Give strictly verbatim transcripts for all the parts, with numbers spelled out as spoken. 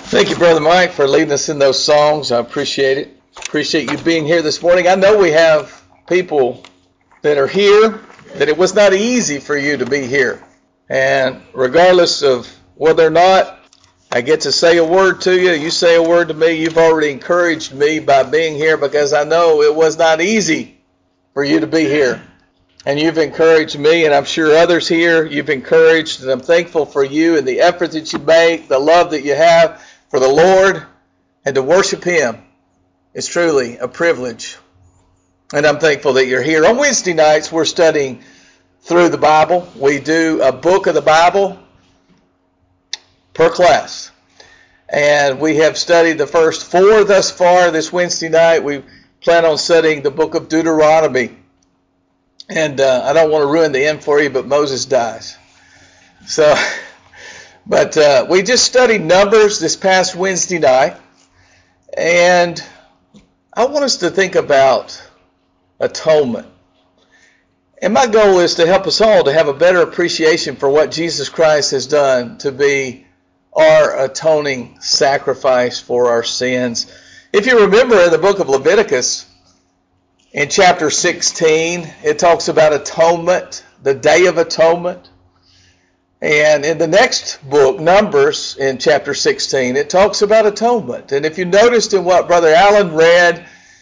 Thank you, Brother Mike, for leading us in those songs. I appreciate it. Appreciate you being here this morning. I know we have people that are here that it was not easy for you to be here. And regardless of whether or not I get to say a word to you, you say a word to me, you've already encouraged me by being here because I know it was not easy for you to be here. And you've encouraged me, and I'm sure others here you've encouraged, and I'm thankful for you and the effort that you make, the love that you have for the Lord, and to worship Him is truly a privilege. And I'm thankful that you're here. On Wednesday nights, we're studying through the Bible. We do a book of the Bible per class. And we have studied the first four thus far. This Wednesday night, we plan on studying the book of Deuteronomy. And uh, I don't want to ruin the end for you, but Moses dies. So, but uh, we just studied Numbers this past Wednesday night. And I want us to think about atonement. And my goal is to help us all to have a better appreciation for what Jesus Christ has done to be our atoning sacrifice for our sins. If you remember in the book of Leviticus, in chapter sixteen, it talks about atonement, the Day of Atonement. And in the next book, Numbers, in chapter sixteen, it talks about atonement. And if you noticed in what Brother Allen read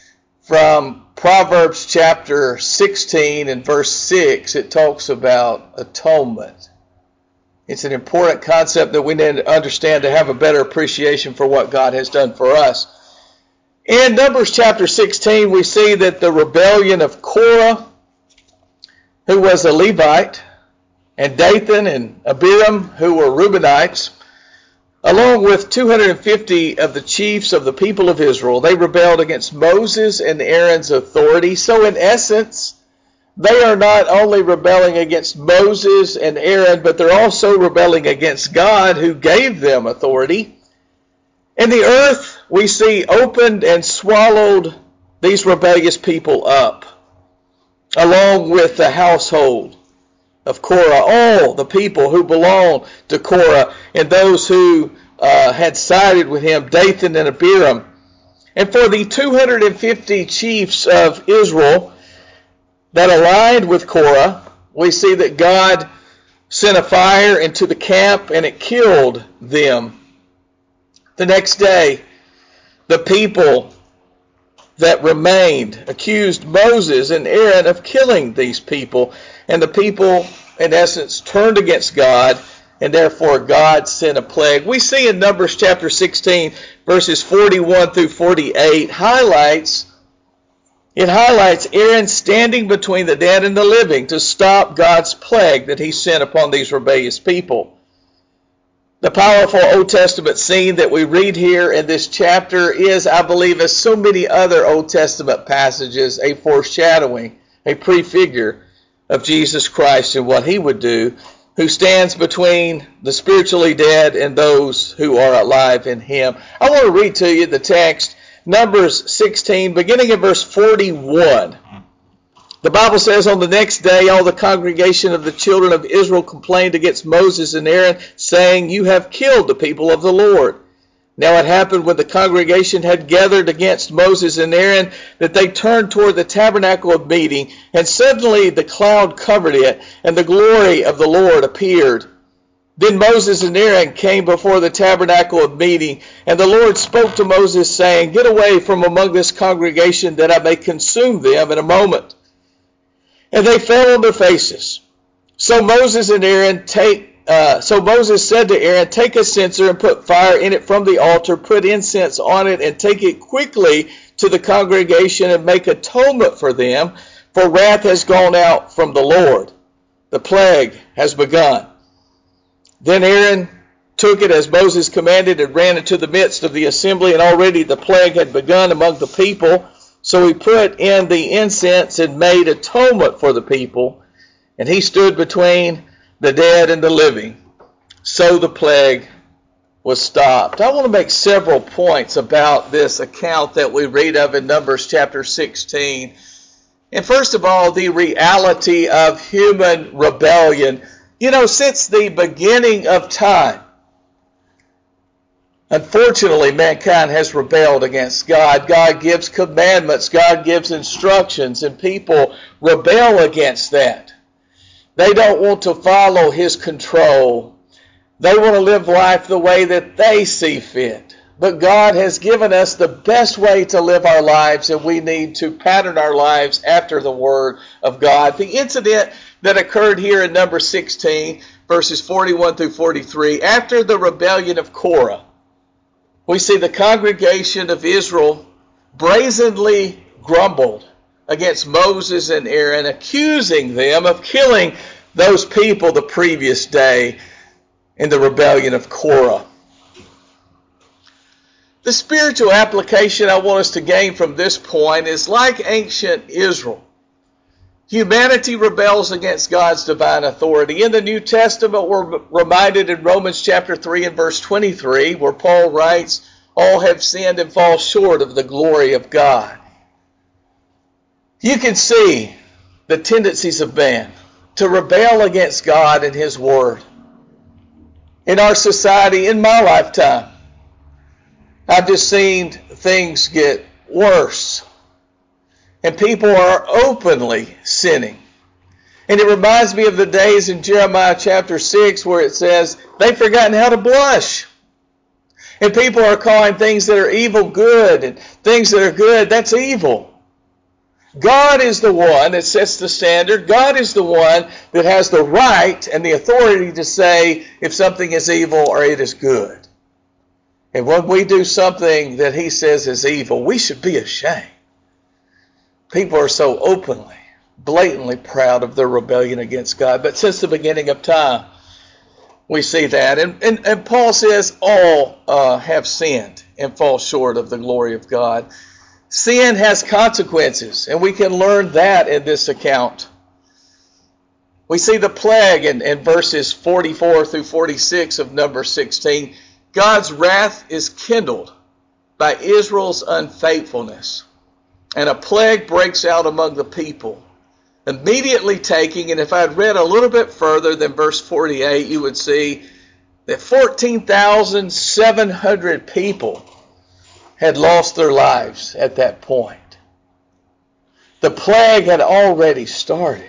from Proverbs chapter sixteen and verse six, it talks about atonement. It's an important concept that we need to understand to have a better appreciation for what God has done for us. In Numbers chapter sixteen, we see that the rebellion of Korah, who was a Levite, and Dathan and Abiram, who were Reubenites, along with two hundred fifty of the chiefs of the people of Israel, they rebelled against Moses and Aaron's authority. So in essence, they are not only rebelling against Moses and Aaron, but they're also rebelling against God who gave them authority. And the earth, we see, opened and swallowed these rebellious people up, along with the household of Korah, all the people who belonged to Korah, and those who uh, had sided with him, Dathan and Abiram. And for the two hundred fifty chiefs of Israel that aligned with Korah, we see that God sent a fire into the camp and it killed them. The next day, the people that remained accused Moses and Aaron of killing these people. And the people, in essence, turned against God, and therefore God sent a plague. We see in Numbers chapter sixteen, verses forty-one through forty-eight, highlights, it highlights Aaron standing between the dead and the living to stop God's plague that he sent upon these rebellious people. The powerful Old Testament scene that we read here in this chapter is, I believe, as so many other Old Testament passages, a foreshadowing, a prefigure of Jesus Christ and what he would do, who stands between the spiritually dead and those who are alive in him. I want to read to you the text, Numbers sixteen, beginning in verse forty-one. The Bible says, on the next day, all the congregation of the children of Israel complained against Moses and Aaron, saying, you have killed the people of the Lord. Now it happened when the congregation had gathered against Moses and Aaron that they turned toward the tabernacle of meeting, and suddenly the cloud covered it, and the glory of the Lord appeared. Then Moses and Aaron came before the tabernacle of meeting, and the Lord spoke to Moses, saying, get away from among this congregation, that I may consume them in a moment. And they fell on their faces. So Moses and Aaron take Uh, so Moses said to Aaron, take a censer and put fire in it from the altar, put incense on it, and take it quickly to the congregation and make atonement for them, for wrath has gone out from the Lord. The plague has begun. Then Aaron took it as Moses commanded and ran into the midst of the assembly, and already the plague had begun among the people. So he put in the incense and made atonement for the people, and he stood between the dead and the living. So the plague was stopped. I want to make several points about this account that we read of in Numbers chapter sixteen. And first of all, the reality of human rebellion. You know, since the beginning of time, Unfortunately, mankind has rebelled against God. God gives commandments, God gives instructions, and people rebel against that. They don't want to follow His control. They want to live life the way that they see fit. But God has given us the best way to live our lives, and we need to pattern our lives after the Word of God. The incident that occurred here in number sixteen, verses forty-one through forty-three, after the rebellion of Korah, we see the congregation of Israel brazenly grumbled against Moses and Aaron, accusing them of killing those people the previous day in the rebellion of Korah. The spiritual application I want us to gain from this point is like ancient Israel. Humanity rebels against God's divine authority. In the New Testament, we're reminded in Romans chapter three and verse twenty-three, where Paul writes, all have sinned and fall short of the glory of God. You can see the tendencies of man to rebel against God and His Word. In our society, in my lifetime, I've just seen things get worse. And people are openly sinning. And it reminds me of the days in Jeremiah chapter six where it says, they've forgotten how to blush. And people are calling things that are evil good, and things that are good, that's evil. God is the one that sets the standard. God is the one that has the right and the authority to say if something is evil or it is good. And when we do something that He says is evil, we should be ashamed. People are so openly, blatantly proud of their rebellion against God. But since the beginning of time, we see that. And, and, and Paul says all uh, have sinned and fall short of the glory of God. Sin has consequences, and we can learn that in this account. We see the plague in, in verses forty-four through forty-six of number sixteen. God's wrath is kindled by Israel's unfaithfulness, and a plague breaks out among the people, immediately taking, and if I had read a little bit further than verse forty-eight, you would see that fourteen thousand seven hundred people had lost their lives at that point. The plague had already started.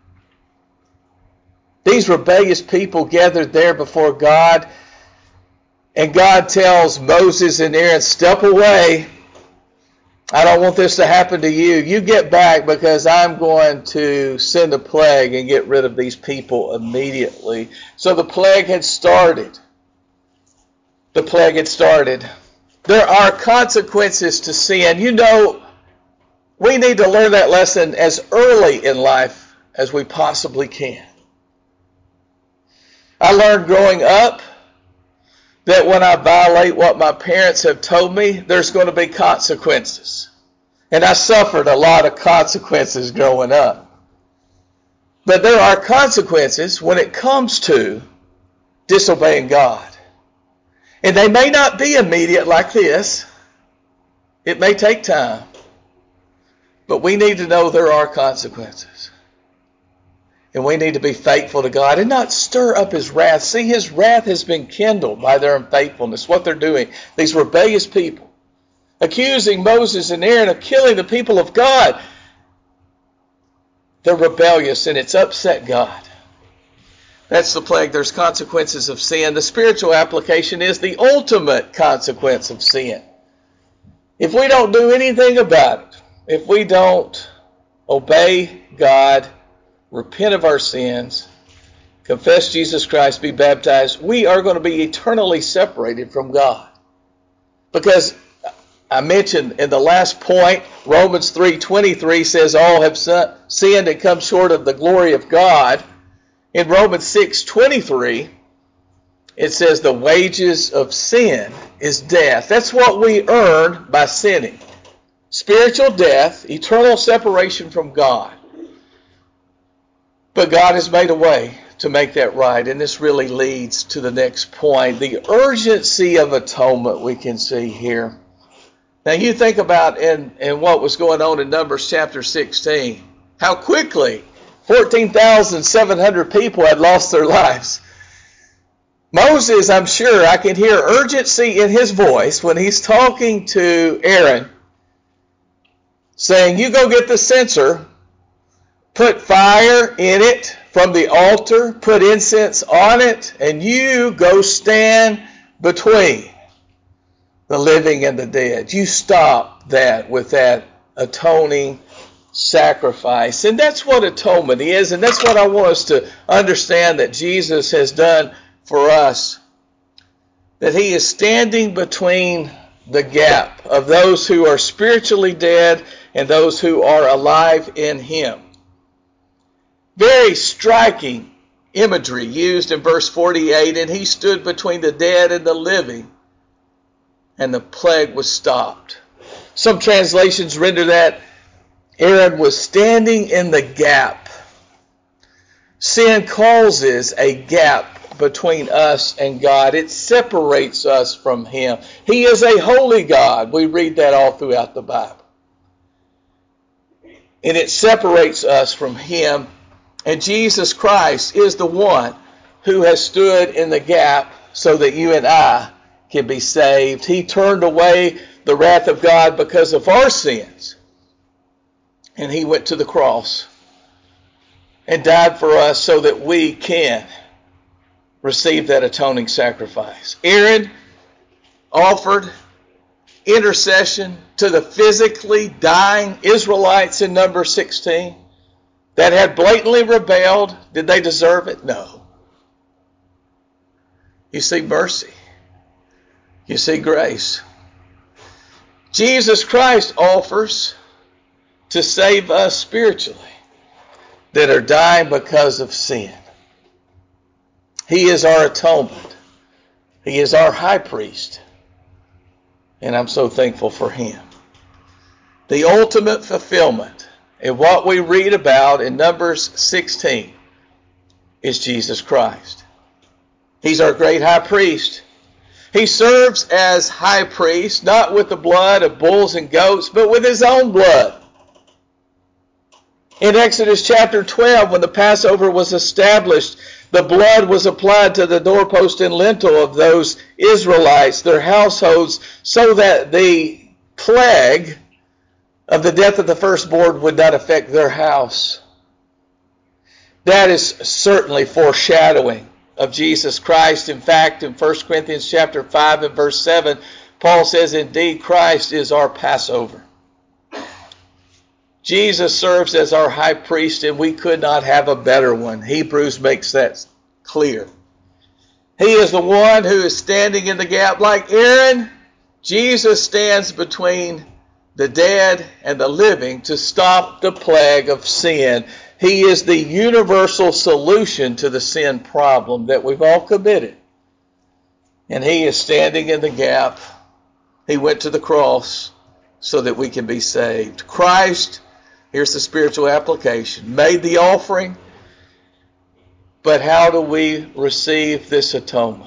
These rebellious people gathered there before God, and God tells Moses and Aaron, step away. I don't want this to happen to you. You get back because I'm going to send a plague and get rid of these people immediately. So the plague had started. The plague had started. There are consequences to sin. You know, we need to learn that lesson as early in life as we possibly can. I learned growing up that when I violate what my parents have told me, there's going to be consequences. And I suffered a lot of consequences growing up. But there are consequences when it comes to disobeying God. And they may not be immediate like this. It may take time. But we need to know there are consequences. And we need to be faithful to God and not stir up His wrath. See, His wrath has been kindled by their unfaithfulness, what they're doing. These rebellious people, accusing Moses and Aaron of killing the people of God. They're rebellious, and it's upset God. That's the plague. There's consequences of sin. The spiritual application is the ultimate consequence of sin. If we don't do anything about it, if we don't obey God, repent of our sins, confess Jesus Christ, be baptized, we are going to be eternally separated from God. Because I mentioned in the last point, Romans three twenty-three says all have sinned and come short of the glory of God. In Romans six twenty-three, it says the wages of sin is death. That's what we earn by sinning. Spiritual death, eternal separation from God. But God has made a way to make that right. And this really leads to the next point. The urgency of atonement we can see here. Now you think about in, in what was going on in Numbers chapter sixteen. How quickly fourteen thousand seven hundred people had lost their lives. Moses, I'm sure I can hear urgency in his voice when he's talking to Aaron, saying, you go get the censer, put fire in it from the altar, put incense on it, and you go stand between the living and the dead. You stop that with that atoning sacrifice. And that's what atonement is, and that's what I want us to understand that Jesus has done for us. That he is standing between the gap of those who are spiritually dead and those who are alive in him. Very striking imagery used in verse forty-eight, and he stood between the dead and the living, and the plague was stopped. Some translations render that Aaron was standing in the gap. Sin causes a gap between us and God. It separates us from him. He is a holy God. We read that all throughout the Bible. And it separates us from him. And Jesus Christ is the one who has stood in the gap so that you and I can be saved. He turned away the wrath of God because of our sins. And he went to the cross and died for us so that we can receive that atoning sacrifice. Aaron offered intercession to the physically dying Israelites in Numbers sixteen that had blatantly rebelled. Did they deserve it? No. You see mercy. You see grace. Jesus Christ offers to save us spiritually that are dying because of sin. He is our atonement. He is our high priest. And I'm so thankful for him. The ultimate fulfillment in what we read about in Numbers sixteen is Jesus Christ. He's our great high priest. He serves as high priest, not with the blood of bulls and goats, but with his own blood. In Exodus chapter twelve, when the Passover was established, the blood was applied to the doorpost and lintel of those Israelites, their households, so that the plague of the death of the firstborn would not affect their house. That is certainly foreshadowing of Jesus Christ. In fact, in First Corinthians chapter five and verse seven, Paul says, indeed, Christ is our Passover. Jesus serves as our high priest, and we could not have a better one. Hebrews makes that clear. He is the one who is standing in the gap. Like Aaron, Jesus stands between the dead and the living to stop the plague of sin. He is the universal solution to the sin problem that we've all committed. And he is standing in the gap. He went to the cross so that we can be saved. Christ, here's the spiritual application, made the offering. But how do we receive this atonement?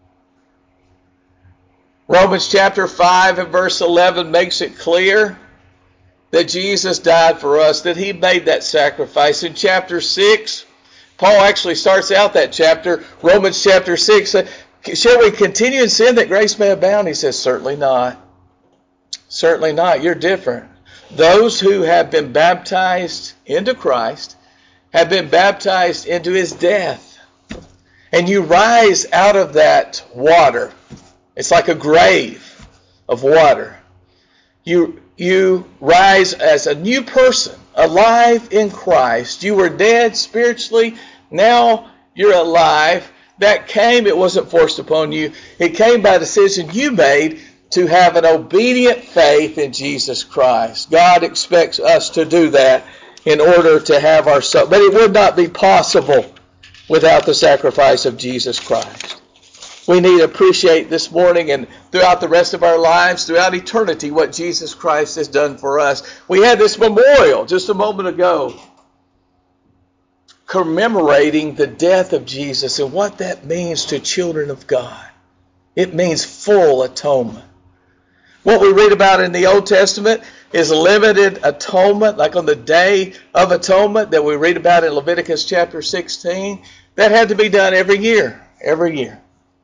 Romans chapter five and verse eleven makes it clear that Jesus died for us, that he made that sacrifice. In chapter six, Paul actually starts out that chapter, Romans chapter six, shall we continue in sin that grace may abound? He says, certainly not. Certainly not. You're different. Those who have been baptized into Christ have been baptized into his death. And you rise out of that water. It's like a grave of water. You, you rise as a new person, alive in Christ. You were dead spiritually. Now you're alive. That came, it wasn't forced upon you. It came by a decision you made to have an obedient faith in Jesus Christ. God expects us to do that in order to have our soul. But it would not be possible without the sacrifice of Jesus Christ. We need to appreciate this morning and throughout the rest of our lives, throughout eternity, what Jesus Christ has done for us. We had this memorial just a moment ago commemorating the death of Jesus and what that means to children of God. It means full atonement. What we read about in the Old Testament is limited atonement, like on the Day of Atonement that we read about in Leviticus chapter sixteen. That had to be done every year, every year.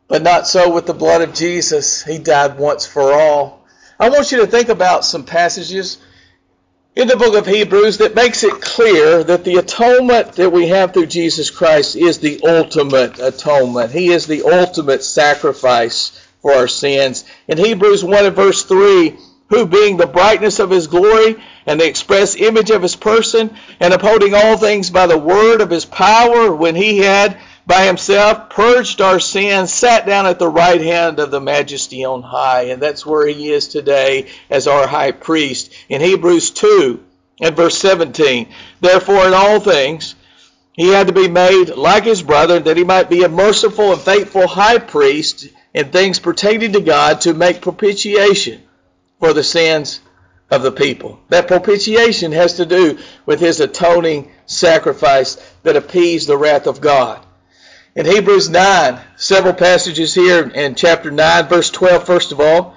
But not so with the blood of Jesus. He died once for all. I want you to think about some passages in the book of Hebrews that makes it clear that the atonement that we have through Jesus Christ is the ultimate atonement. He is the ultimate sacrifice for our sins. In Hebrews one and verse three, who being the brightness of his glory and the express image of his person, and upholding all things by the word of his power, when he had by himself purged our sins, sat down at the right hand of the Majesty on high. And that's where he is today as our high priest. In Hebrews two and verse seventeen, therefore in all things he had to be made like his brother, that he might be a merciful and faithful high priest in things pertaining to God, to make propitiation for the sins of the people. That propitiation has to do with his atoning sacrifice that appeased the wrath of God. In Hebrews nine, several passages here in chapter nine, verse twelve, first of all,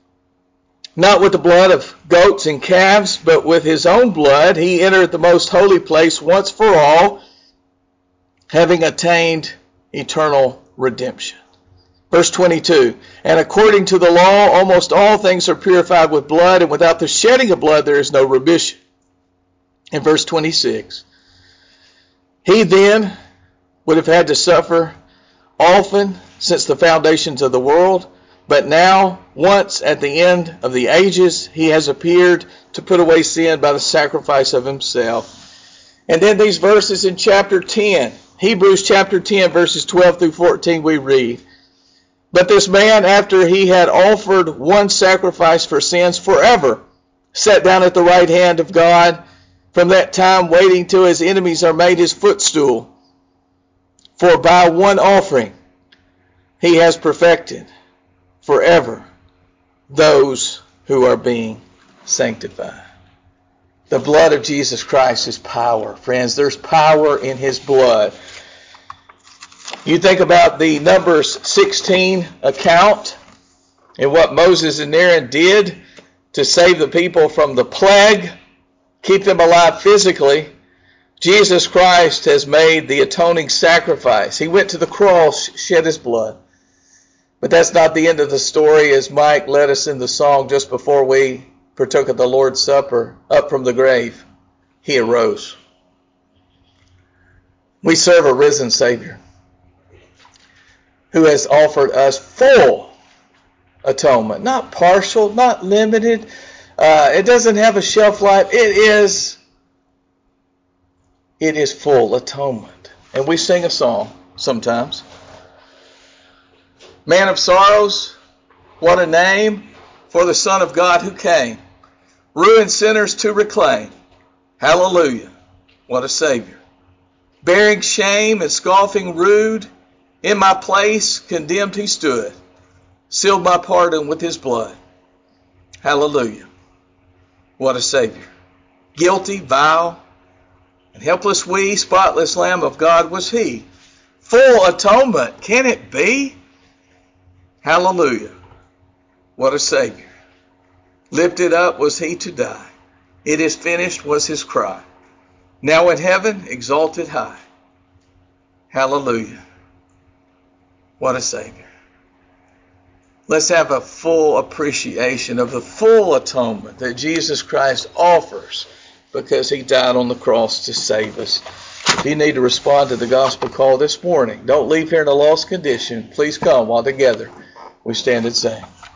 not with the blood of goats and calves, but with his own blood, he entered the most holy place once for all, having attained eternal redemption. Verse twenty-two, and according to the law, almost all things are purified with blood, and without the shedding of blood there is no remission. In verse twenty-six, he then would have had to suffer often since the foundations of the world, but now, once at the end of the ages, he has appeared to put away sin by the sacrifice of himself. And then these verses in chapter ten, Hebrews chapter ten, verses twelve through fourteen, we read, but this man, after he had offered one sacrifice for sins forever, sat down at the right hand of God, from that time waiting till his enemies are made his footstool. For by one offering he has perfected forever those who are being sanctified. The blood of Jesus Christ is power, friends. There's power in his blood. You think about the Numbers sixteen account and what Moses and Aaron did to save the people from the plague, keep them alive physically. Jesus Christ has made the atoning sacrifice. He went to the cross, shed his blood. But that's not the end of the story, as Mike led us in the song just before we partook of the Lord's Supper. Up from the grave, he arose. We serve a risen Savior who has offered us full atonement, not partial, not limited. Uh, it doesn't have a shelf life. It is It is full atonement. And we sing a song sometimes. Man of sorrows, what a name for the Son of God who came, ruined sinners to reclaim. Hallelujah, what a Savior. Bearing shame and scoffing rude, in my place condemned he stood, sealed my pardon with his blood. Hallelujah, what a Savior. Guilty, vile, and helpless we, spotless Lamb of God was he. Full atonement, can it be? Hallelujah, what a Savior. Lifted up was he to die. It is finished was his cry. Now in heaven, exalted high. Hallelujah, what a Savior. Let's have a full appreciation of the full atonement that Jesus Christ offers, because he died on the cross to save us. If you need to respond to the gospel call this morning, don't leave here in a lost condition. Please come while together we stand and sing.